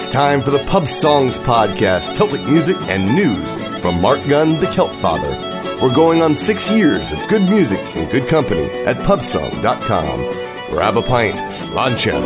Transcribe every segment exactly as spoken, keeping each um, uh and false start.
It's time for the Pub Songs Podcast, Celtic music and news from Mark Gunn, the Celt Father. We're going on six years of good music and good company at pubsong dot com. Grab a pint, sláinte.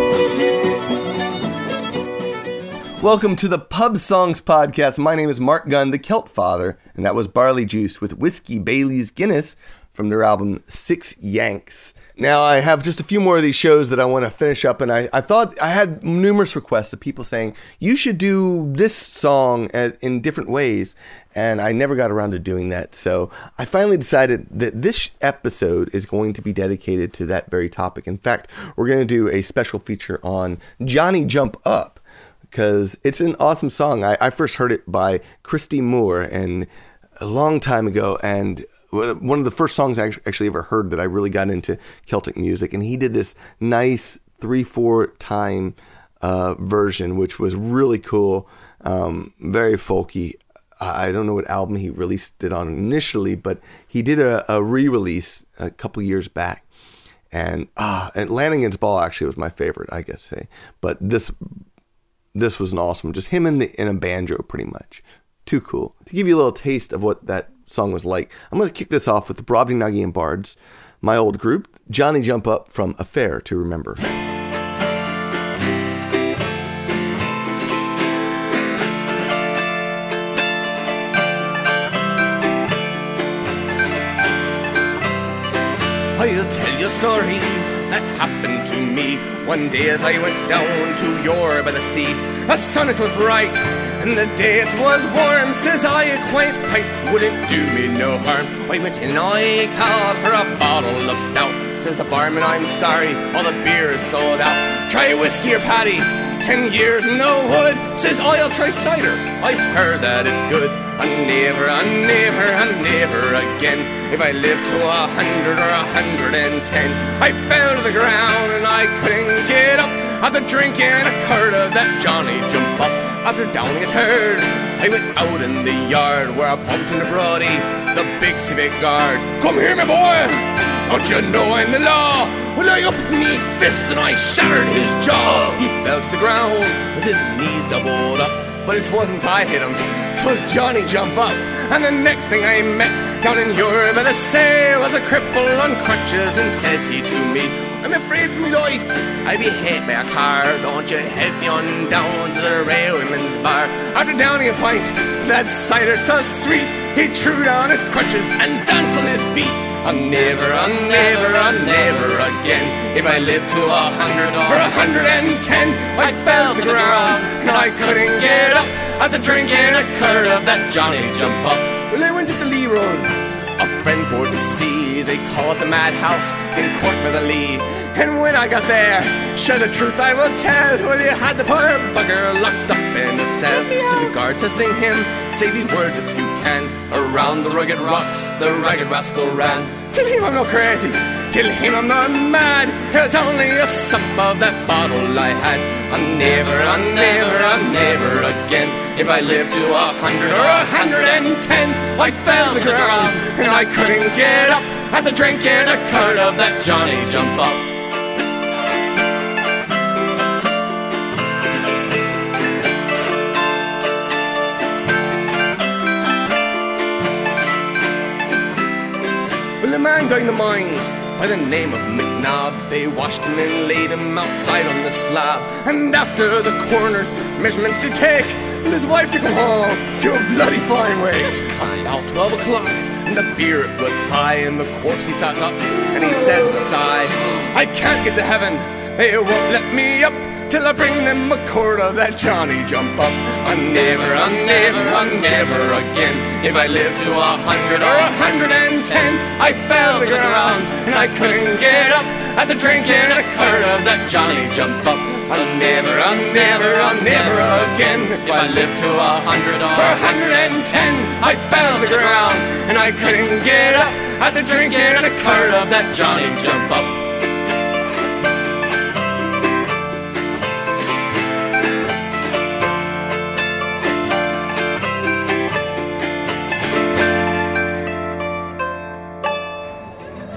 Welcome to the Pub Songs Podcast. My name is Mark Gunn, the Celt Father, and that was Barley Juice with Whiskey Bailey's Guinness from their album Six Yanks. Now, I have just a few more of these shows that I want to finish up, and I, I thought I had numerous requests of people saying, you should do this song at, in different ways, and I never got around to doing that. So I finally decided that this episode is going to be dedicated to that very topic. In fact, we're going to do a special feature on Johnny Jump Up, because it's an awesome song. I, I first heard it by Christy Moore and a long time ago, and one of the first songs I actually ever heard that I really got into Celtic music, and he did this nice three four time uh, version, which was really cool, um, very folky. I don't know what album he released it on initially, but he did a, a re-release a couple years back, and ah, and Lanigan's Ball actually was my favorite, I guess say, but this this was an awesome, just him in the in a banjo, pretty much, too cool. To give you a little taste of what that song was like, I'm going to kick this off with the Brobdingnagian Bards, my old group, Johnny Jump Up from Affair to Remember. I'll tell you a story that happened to me. One day as I went down to Yor by the sea, the sun it was bright and the day it was warm. Says I, a quiet pipe wouldn't do me no harm. I went in, I called for a bottle of stout. Says the barman, I'm sorry, all the beer is sold out. Try whiskey or paddy, ten years in the wood. Says I'll try cider, I've heard that it's good. And never, and never, and never again, if I live to a hundred or a hundred and ten. I fell to the ground and I couldn't get up after drinking a quart of that Johnny Jump Up. After downing a turd, I went out in the yard where I bumped into Brody, the big civic guard. Come here, my boy, don't you know I'm the law? Well, I upped me fist and I shattered his jaw. He fell to the ground with his knees doubled up, but it wasn't I hit him, 'twas Johnny Jump Up. And the next thing I met down in Europe by the say was a cripple on crutches, and says he to me, I'm afraid for me life, I be hit by a car. Don't you help me on down to the railwayman's bar. After downing a pint, that cider so sweet, he threw down his crutches and danced on his feet. And never, and never, and never again, if I live to a hundred or a hundred and ten. I fell to the ground and I couldn't get up after drinking a quart of that Johnny Jump Up. Well, I went to the Lee Road, a friend for to see. They call it the Madhouse in Corkmotherlee. And when I got there, sure the truth I will tell, well, you had the poor bugger locked up in a cell. To the guards assisting him, say these words if you can. Around the rugged rocks, the ragged rascal ran. Tell him I'm not crazy, tell him I'm not mad. It was only a sup of that bottle I had. And never, and never, and never again, if I live to a hundred or a hundred and ten. I fell to the ground and I couldn't get up after drinking a quart of that Johnny Jump Up. Well, a man died in the mines by the name of McNabb. They washed him and laid him outside on the slab. And after the coroner's measurements to take, and his wife took him home to a bloody fine wage. About twelve o'clock, and the beer it was high, and the corpse he sat up, and he said with a sigh, I can't get to heaven, they won't let me up till I bring them a quart of that Johnny Jump Up. And never, and never, and never again, if I live to a hundred or a hundred and ten. I fell to the ground and I couldn't get up after drinking a quart of that Johnny Jump Up. And never, and never, and never again, if I live to a hundred or a hundred and ten. I fell to the ground and I couldn't get up after drinking a quart of that Johnny Jump Up.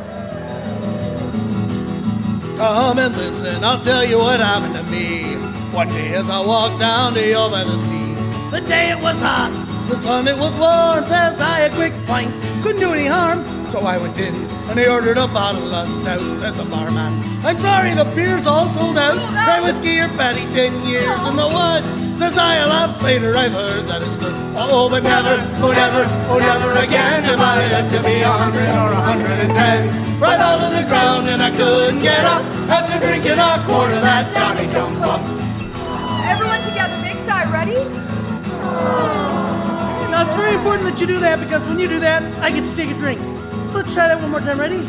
Come and listen, I'll tell you what happened to me. One day as I walked down the York by the sea, the day it was hot, the sun it was warm, says I a quick pint, couldn't do any harm. So I went in and I ordered a bottle of stout, says the barman. I'm sorry, the beer's all sold out. Try whiskey or fatty, ten years in the wood. Says I a lot later, I've heard that it's good. Oh, but never, oh never, oh never again if I live to be a hundred or a hundred and ten. Right out of the ground and I couldn't get up after drinking a quart of that Johnny Jump Up. Everyone together, big sigh, ready? Now it's very important that you do that because when you do that, I get to take a drink. So let's try that one more time, ready?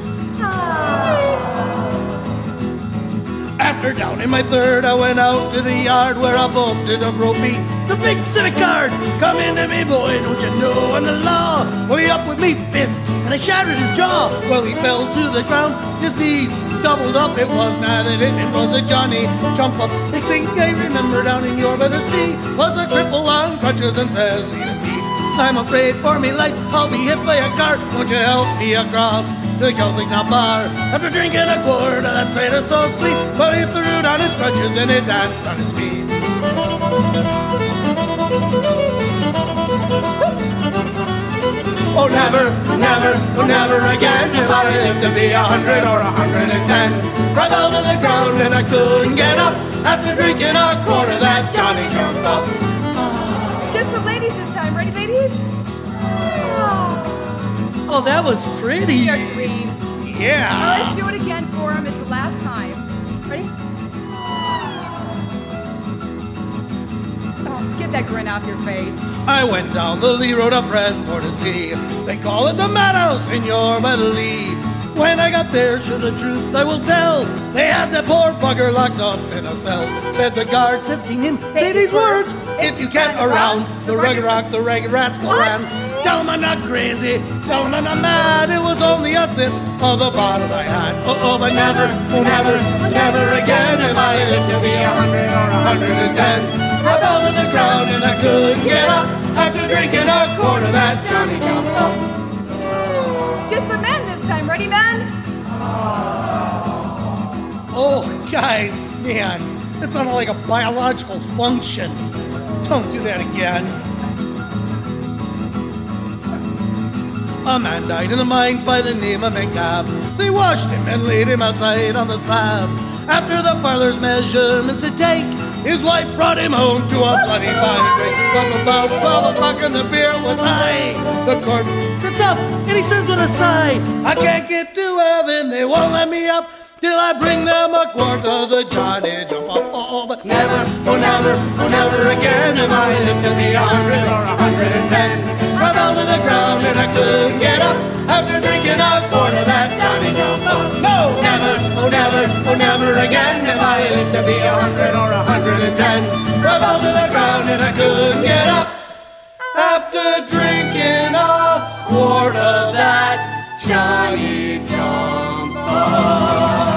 After down in my third, I went out to the yard where I bolted a ropey. The big civic guard, come into me, boy, don't you know I'm the law? Well, he up with me fist, and I shattered his jaw. Well, he fell to the ground, his knees doubled up. It was not that it, it was a Johnny Jump Up. Next thing I remember down in York by the sea was a cripple on crutches and says he to me, I'm afraid for me life, I'll be hit by a car. Won't you help me across the Celtic Knot Bar? After drinking a quart of that cider so sweet, well, he threw down his crutches and he danced on his feet. Oh, never, never, oh, never again if I live to be a hundred or a hundred and ten. I fell to the ground and I couldn't get up after drinking a quart of that Johnny Jump Up. Just the ladies this time, ready, ladies? Oh, that was pretty. Your dreams. Yeah. Well, let's do it again for him. It's the last time. Ready? Oh, get that grin off your face. I went down the Lee Road of Brentford to see. They call it the Madhouse in York by the Lee. When I got there, sure the truth I will tell. They had that poor bugger locked up in a cell. Said the guard testing him, say these words. If you can't around, the rugged rock, the ragged rascal ran. Tell him I'm not crazy, tell him I'm not mad. It was only a sip of the bottle I had. Oh, oh, but never, oh, never, never again if I live to be a hundred or a hundred and ten. I fell to the ground and I couldn't get up after drinking a quart of that Johnny Jump Up. Just the men this time, ready, men? Oh, guys, man, that sounded like a biological function. Don't do that again. A man died in the mines by the name of McNabb. They washed him and laid him outside on the slab. After the parlor's measurements to take, his wife brought him home to a bloody fine drink. It was about twelve o'clock and the beer was high. The corpse sits up and he says with a sigh, I can't get to heaven, they won't let me up till I bring them a quart of the Johnny Jump Up. Oh, oh, but never, oh never, oh never again if I live to be a hundred or a hundred and ten. I fell to the ground and I couldn't get up after drinking a quart of that Johnny Jump Up. No, never, oh never, oh never again if I live to be a hundred or a hundred and ten. I fell to the ground and I couldn't get up after drinking a quart of that Johnny Jump Up.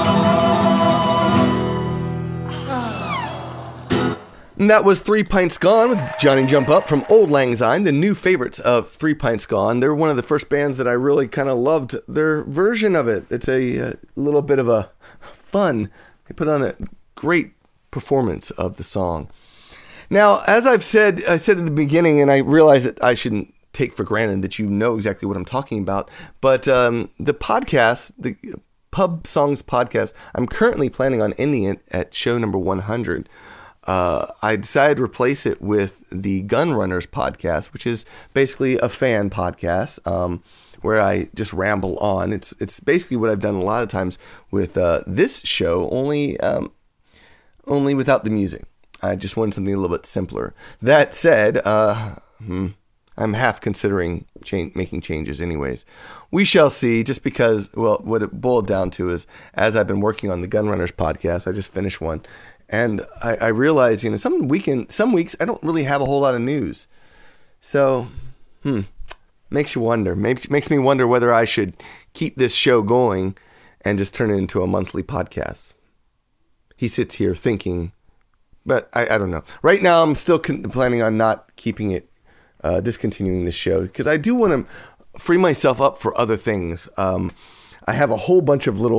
And that was Three Pints Gone with Johnny Jump Up from Old Lang Syne, the new favorites of Three Pints Gone. They're one of the first bands that I really kind of loved their version of it. It's a, a little bit of a fun. They put on a great performance of the song. Now, as I've said, I said at the beginning, and I realize that I shouldn't take for granted that you know exactly what I'm talking about, but um, the podcast, the Pub Songs podcast, I'm currently planning on ending it at show number one hundred. Uh, I decided to replace it with the Gun Runners podcast, which is basically a fan podcast um, where I just ramble on. It's it's basically what I've done a lot of times with uh, this show, only um, only without the music. I just wanted something a little bit simpler. That said, uh, I'm half considering change, making changes anyways. We shall see, just because, well, what it boiled down to is, as I've been working on the Gun Runners podcast, I just finished one, and I, I realized, you know, some weekend, some weeks I don't really have a whole lot of news. So, hmm, makes you wonder. Maybe makes me wonder whether I should keep this show going and just turn it into a monthly podcast. He sits here thinking, but I, I don't know. Right now, I'm still con- planning on not keeping it, uh, discontinuing this show, because I do want to free myself up for other things. Um, I have a whole bunch of little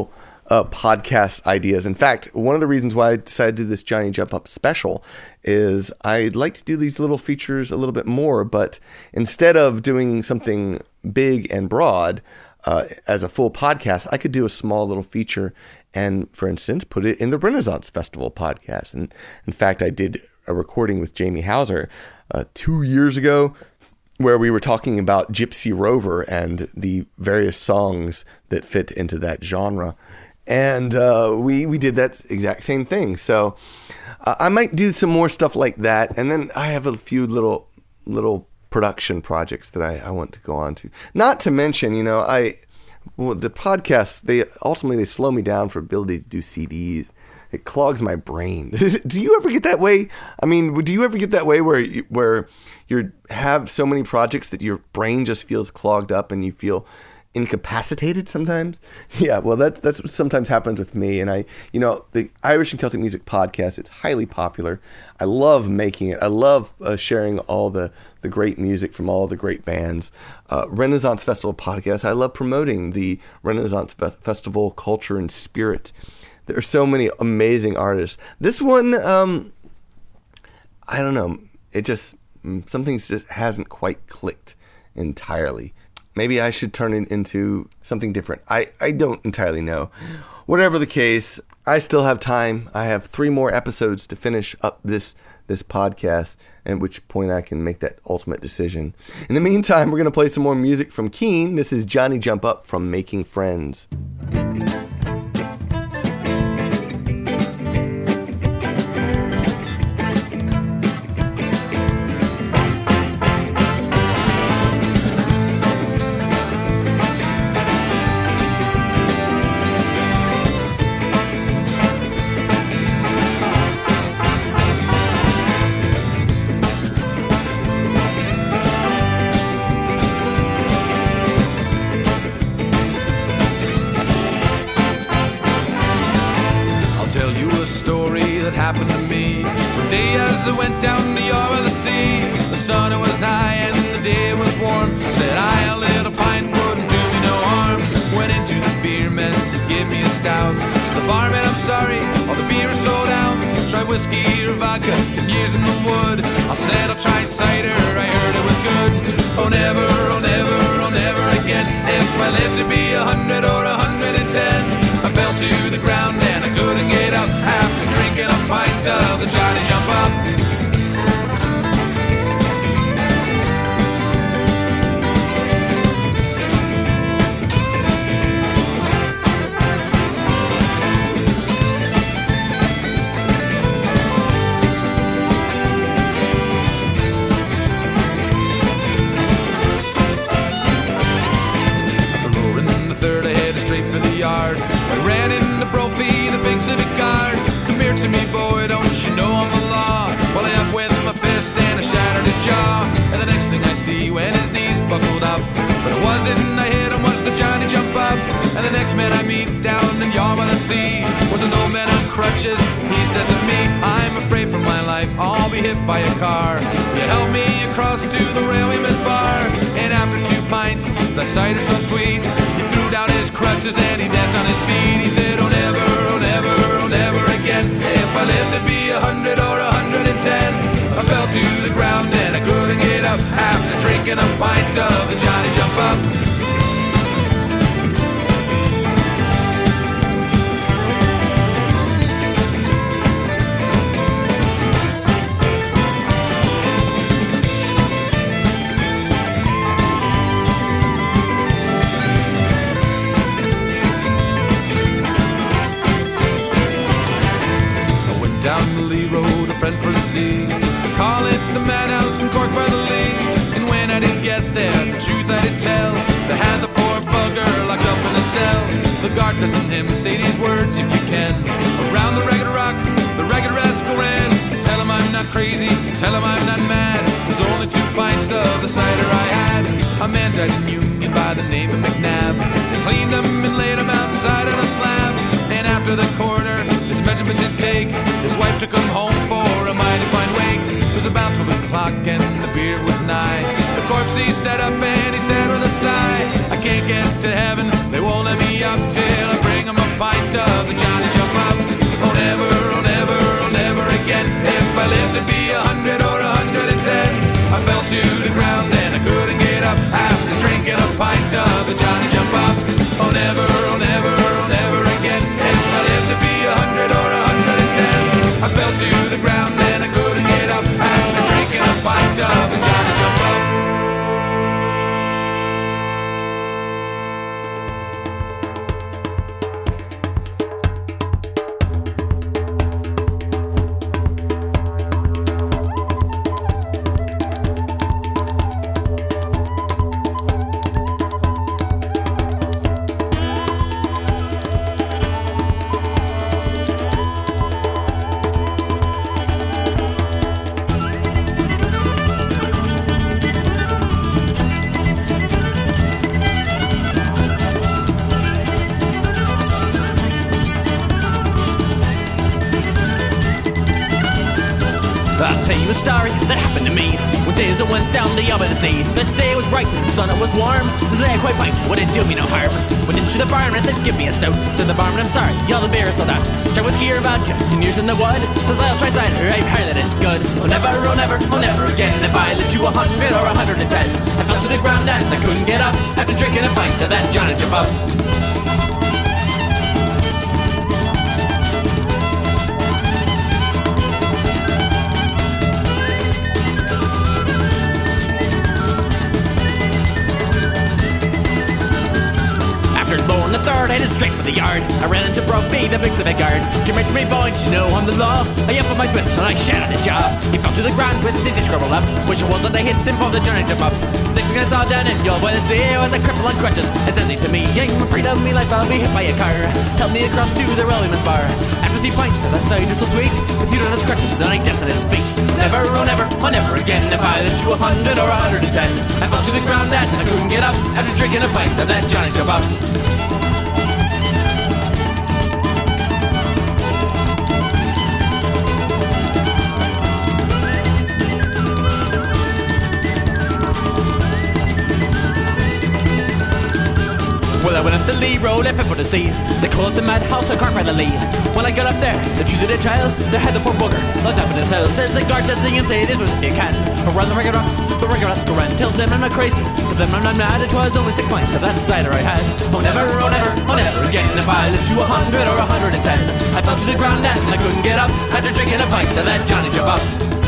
uh, podcast ideas. In fact, one of the reasons why I decided to do this Johnny Jump Up special is I'd like to do these little features a little bit more, but instead of doing something big and broad uh, as a full podcast, I could do a small little feature and, for instance, put it in the Renaissance Festival podcast. And in fact, I did a recording with Jamie Hauser uh, two years ago where we were talking about Gypsy Rover and the various songs that fit into that genre. And uh, we, we did that exact same thing. So uh, I might do some more stuff like that. And then I have a few little little production projects that I, I want to go on to. Not to mention, you know, I well, the podcasts, they ultimately they slow me down for ability to do C Ds. It clogs my brain. Do you ever get that way? I mean, do you ever get that way where you, where you have so many projects that your brain just feels clogged up and you feel incapacitated sometimes? Yeah, well, that's that's what sometimes happens with me. And I, you know, the Irish and Celtic Music podcast, it's highly popular. I love making it. I love uh, sharing all the, the great music from all the great bands. Uh, Renaissance Festival podcast, I love promoting the Renaissance Fe- Festival culture and spirit. There are so many amazing artists. This one, um, I don't know. It just, something just hasn't quite clicked entirely. Maybe I should turn it into something different. I, I don't entirely know. Whatever the case, I still have time. I have three more episodes to finish up this this podcast, at which point I can make that ultimate decision. In the meantime, we're going to play some more music from Keane. This is Johnny Jump Up from Making Friends. Happened to me one day as I went down the yard by the sea. The sun it was high and the day was warm. Said I a little pint wouldn't do me no harm. Went into the beer man, so give me a stout. So the barman, I'm sorry, all the beer is sold out. Try whiskey or vodka, ten years in the wood. I said I'll try cider, I heard it was good. Oh never, oh never, oh never again. If I live to be a hundred or a hundred and ten. I fell to the ground and I couldn't get up after drinking a pint of the Johnny Jump Up. Roaring the third, I headed straight for the yard. I ran into Brophy, the big civic guard. Come here to me, boy, don't you know I'm the law? Well, I up with my fist and I shattered his jaw. And the next thing I see, when his knees buckled up, but it wasn't I hit him, was the Johnny Jump Up. And the next man I meet down in Yarm by the Sea was an old man on crutches. He said to me, I'm afraid for my life, I'll be hit by a car. You help me across to the railwayman's bar. And after two pints, the sight is so sweet, he threw down his crutches and he danced on his feet. He said, oh never, oh never, oh never again. If I live to be a hundred or a hundred and ten. I fell to the ground and I couldn't get up after drinking a pint of the Johnny Jump Up. Down the Lee Road, a friend for the sea. Call it the madhouse in Cork by the Lee. And when I did get there, the truth I did tell. They had the poor bugger locked up in a cell. The guard testing him, say these words if you can. Around the ragged rock, the ragged rascal ran. Tell him I'm not crazy, tell him I'm not mad. There's only two pints of the cider I had. A man died in Union by the name of McNabb. They cleaned him and laid him outside on a slab. And after the coroner his measurement did take, his wife took him home for a mighty fine wake. 'Twas about twelve o'clock and the beer was nigh. The corpse he sat up and he said with a sigh, I can't get to heaven, they won't let me up till I bring him a pint of the Johnny Jump Up. Oh, never, oh, never, oh, never again. If I lived to be a hundred or a hundred and ten, I fell to the ground and I couldn't get up after drinking a pint of the Johnny Jump Up. Oh, never, oh, never, oh, never again. If I lived to be a hundred or a hundred and ten, I fell to the ground and I couldn't get up after drinking a pint of the Johnny Jump Up. I'll tell you a story that happened to me. One day as I went down the Yabba Sea, the day was bright and the sun it was warm. To say I quite pint wouldn't do me no harm. Went into the barn and I said, give me a stout. Said the barman, I'm sorry, y'all the beer is sold out. Try whiskey or vodka, ten years in the wood. Says I'll try cider, I've heard that it's good. Oh never, oh never, oh never again. If I lived to a hundred or a hundred and ten, I fell to the ground and I couldn't get up after drinking a pint of that Johnny Jump Up. The third, I headed straight for the yard. I ran into Brophy, the big civic guard. Came right to me, boy, you know I'm the law. I up on my twist and I shot at his jaw. He fell to the ground with his dizzy scrabble up, which it was that I hit him for the Johnny Jump Up. Next thing I saw down in your by the sea was a cripple on crutches. It says he to me, I'm afraid of me life, I'll be hit by a car. Held me across to the railwayman's bar. After three pints of the cider so sweet, with you on his crutches and I danced at his feet. Never, oh never, oh never again. If I lived to a hundred or a hundred and ten, I fell to the ground and I couldn't get up after drinking a pint of that Johnny Jump Up. Well, I went up the Lee Road, left for the sea. They call it the madhouse, I can't the Lee. When I got up there, they treated a child. They had the poor bugger locked up in his cell. Says the guard testing him, say it is what you can. Around the regular rocks, the regular rocks go round. Tell them I'm not crazy, tell them I'm not mad. It was only six pints of that cider I had. Oh never, oh never, oh never again. If I lived to a hundred or a hundred and ten, I fell to the ground and I couldn't get up after drinking a pint of that Johnny Jump Up.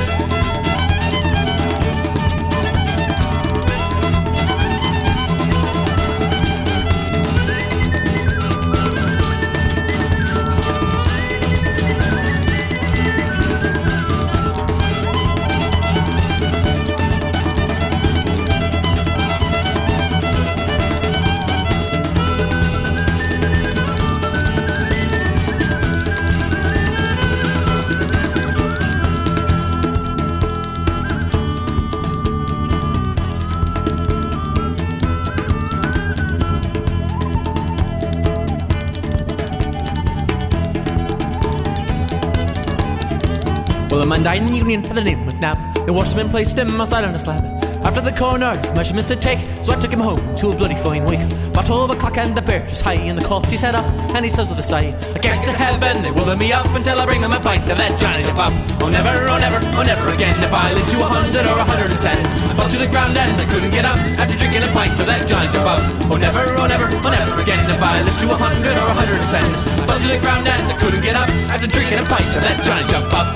Well, the man died in the Union, and the name was Nab. They washed him and placed him outside on a slab. After the coroner's measurements to take, so I took him home to a bloody fine week. About twelve o'clock and the bear was high, and the corpse he sat up, and he says with a sigh, I get to heaven, they will let me up until I bring them a pint of that Johnny Jump Up. Oh never, oh never, oh never again. If I lived to a hundred or a hundred and ten, I fell to the ground and I couldn't get up after drinking a pint of that Johnny Jump Up. Oh never, oh never, oh never again. If I lived to a hundred or a hundred and ten, I fell to the ground and I couldn't get up after drinking a pint of that Johnny Jump Up.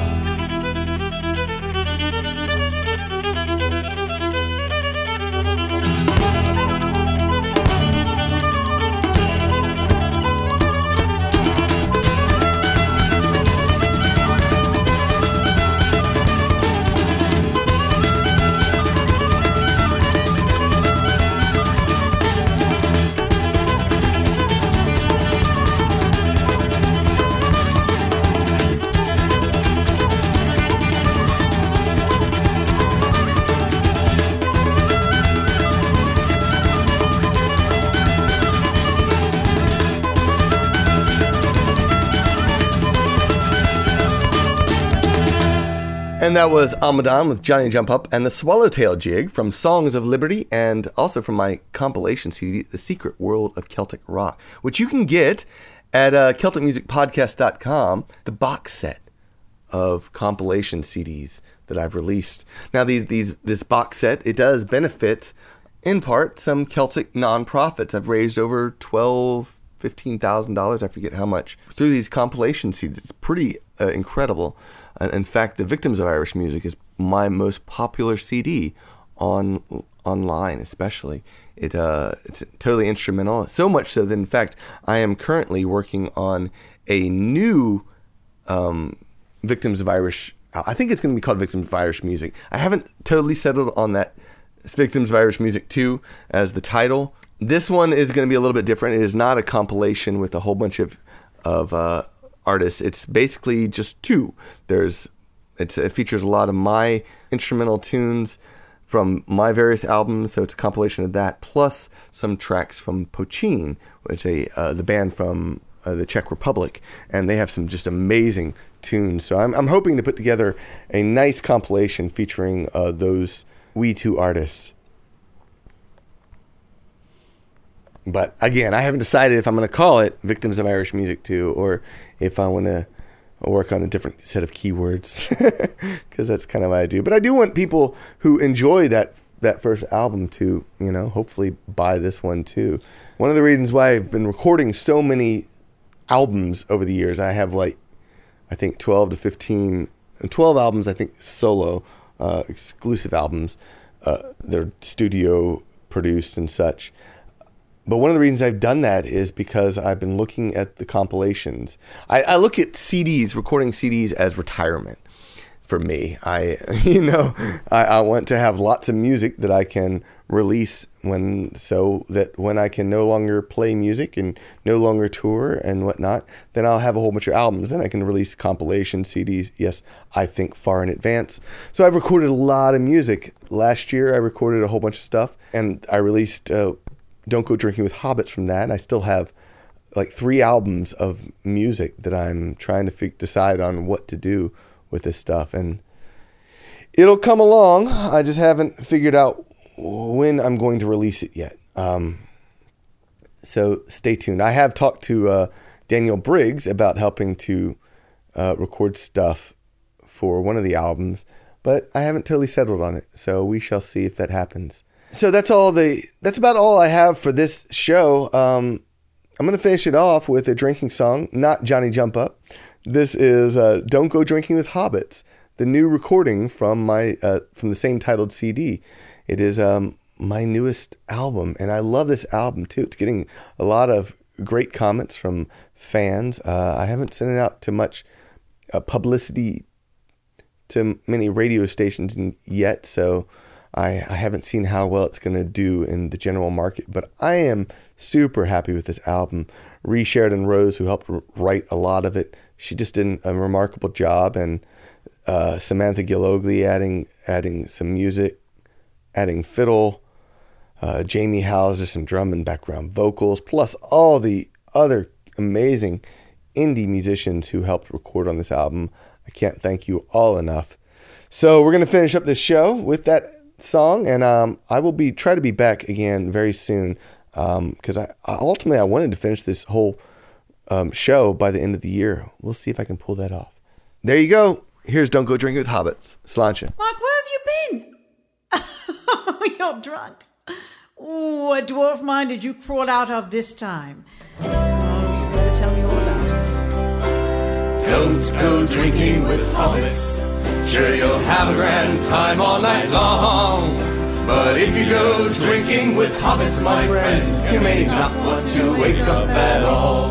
And that was Almadon with Johnny Jump Up and the Swallowtail Jig from Songs of Liberty, and also from my compilation C D, The Secret World of Celtic Rock, which you can get at uh, Celtic Music Podcast dot com the box set of compilation C Ds that I've released. Now, these these this box set, it does benefit, in part, some Celtic nonprofits. I've raised over twelve, fifteen thousand dollars, I forget how much, through these compilation C Ds. It's pretty uh, incredible. And in fact, the Victims of Irish Music is my most popular C D on online, especially. It uh, it's totally instrumental. So much so that, in fact, I am currently working on a new um, Victims of Irish. I think it's going to be called Victims of Irish Music. I haven't totally settled on that. It's Victims of Irish Music two as the title. This one is going to be a little bit different. It is not a compilation with a whole bunch of of uh, artists. It's basically just two. There's it's, it features a lot of my instrumental tunes from my various albums, so it's a compilation of that, plus some tracks from Pochin, which is a uh, the band from uh, the Czech Republic, and they have some just amazing tunes. So I'm I'm hoping to put together a nice compilation featuring uh, those we two artists. But again, I haven't decided if I'm going to call it Victims of Irish Music two or if I want to work on a different set of keywords, because that's kind of what I do. But I do want people who enjoy that that first album to, you know, hopefully buy this one too. One of the reasons why I've been recording so many albums over the years, I have like, I think twelve to fifteen, twelve albums, I think solo, uh, exclusive albums. Uh, they're studio produced and such. But one of the reasons I've done that is because I've been looking at the compilations. I, I look at C Ds, recording C Ds, as retirement for me. I, you know, I, I want to have lots of music that I can release when, so that when I can no longer play music and no longer tour and whatnot, then I'll have a whole bunch of albums. Then I can release compilation C Ds. Yes, I think far in advance. So I've recorded a lot of music. Last year I recorded a whole bunch of stuff, and I released Uh, Don't Go Drinking with Hobbits from that. And I still have like three albums of music that I'm trying to f- decide on what to do with this stuff. And it'll come along. I just haven't figured out when I'm going to release it yet. Um, so stay tuned. I have talked to uh, Daniel Briggs about helping to uh, record stuff for one of the albums, but I haven't totally settled on it. So we shall see if that happens. So that's all the. That's about all I have for this show. Um, I'm going to finish it off with a drinking song, not Johnny Jump Up. This is uh, "Don't Go Drinking with Hobbits," the new recording from my uh, from the same titled C D. It is um, my newest album, and I love this album too. It's getting a lot of great comments from fans. Uh, I haven't sent it out to much uh, publicity to many radio stations yet, so I, I haven't seen how well it's going to do in the general market, but I am super happy with this album. Ree Sheridan Rose, who helped write a lot of it, she just did a remarkable job, and uh, Samantha Gillogly adding adding some music, adding fiddle, uh, Jamie Hauser, some drum and background vocals, plus all the other amazing indie musicians who helped record on this album. I can't thank you all enough. So we're going to finish up this show with that song, and um, I will be try to be back again very soon, because um, I ultimately I wanted to finish this whole um, show by the end of the year. We'll see if I can pull that off. There you go. Here's "Don't Go Drinking with Hobbits." Sláinte. Mark, where have you been? You're drunk. Oh, what dwarf mine did you crawl out of this time? Oh, you better tell me all about it. Don't go drinking with hobbits. Sure, you'll have a grand time all night long. But if you go drinking with hobbits, my friend, you may not want to wake up at all.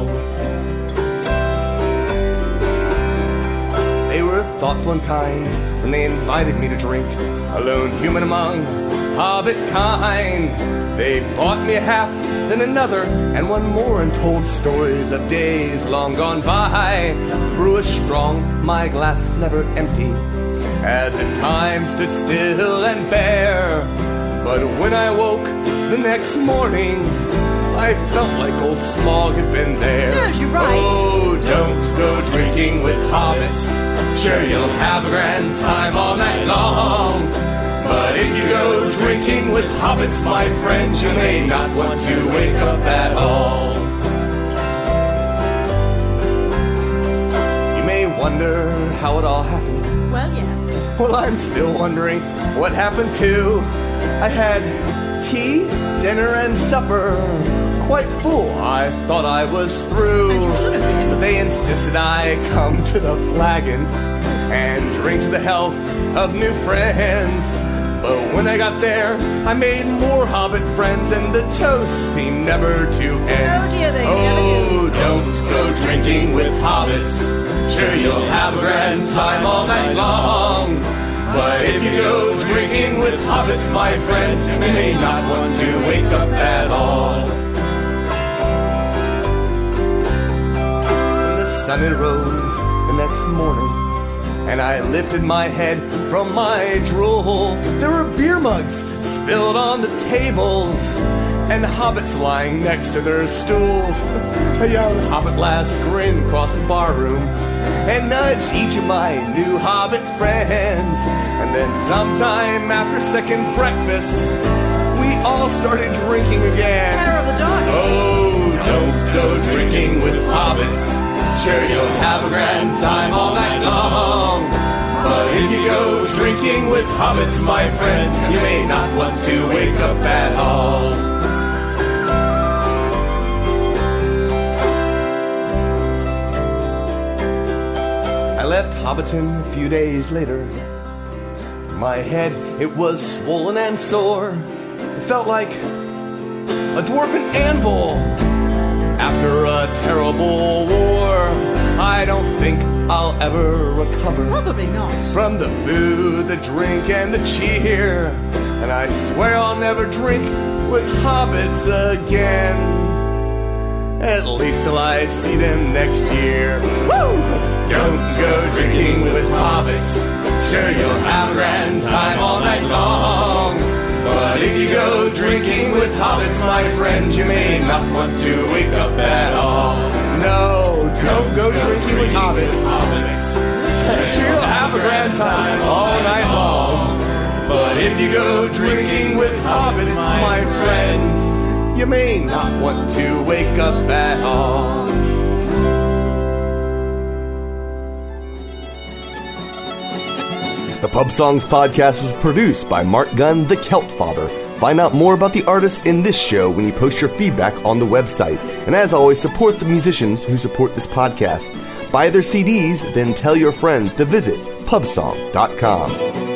They were thoughtful and kind when they invited me to drink. A lone human among hobbit kind. They bought me half, then another, and one more, and told stories of days long gone by. Brew it strong, my glass never empty, as if time stood still and bare. But when I woke the next morning, I felt like old Smog had been there. Serves you right. Oh, don't go drinking with hobbits. Sure, you'll have a grand time all night long. But if you go drinking with hobbits, my friend, you may not want to wake up at all. may wonder how it all happened. Well, yes. Well, I'm still wondering what happened too. I had tea, dinner, and supper. Quite full, I thought I was through. But they insisted I come to the flagon and drink to the health of new friends. But when I got there, I made more Hobbit friends, and the toast seemed never to end. Oh dear, they Oh, don't go drinking with hobbits. Sure, you'll have a grand time all night long. But if you go drinking with hobbits, my friends, you may not want to wake up at all. When the sun had rose the next morning, and I lifted my head from my drool, there were beer mugs spilled on the tables, and hobbits lying next to their stools. A young hobbit lass grinned across the barroom and nudged each of my new hobbit friends. And then sometime after second breakfast, we all started drinking again. Hair of the dog. Oh, don't go drinking with hobbits. Sure, you'll have a grand time all night long. But if you go drinking with hobbits, my friends, you may not want to wake up at all. I left Hobbiton a few days later. My head, it was swollen and sore. It felt like a dwarven anvil after a terrible war. I don't think I'll ever recover. Probably not. From the food, the drink, and the cheer. And I swear I'll never drink with hobbits again. At least till I see them next year. Woo! Don't go drinking with hobbits. Sure, you'll have a grand time all night long. But if you go drinking with hobbits, my friends, you may not want to wake up at all. No, don't go drinking with hobbits. Sure, you'll have a grand time all night long. But if you go drinking with hobbits, my friends, you may not want to wake up at all. The Pub Songs Podcast was produced by Mark Gunn, the Celt Father. Find out more about the artists in this show when you post your feedback on the website. And as always, support the musicians who support this podcast. Buy their C Ds, then tell your friends to visit pub song dot com.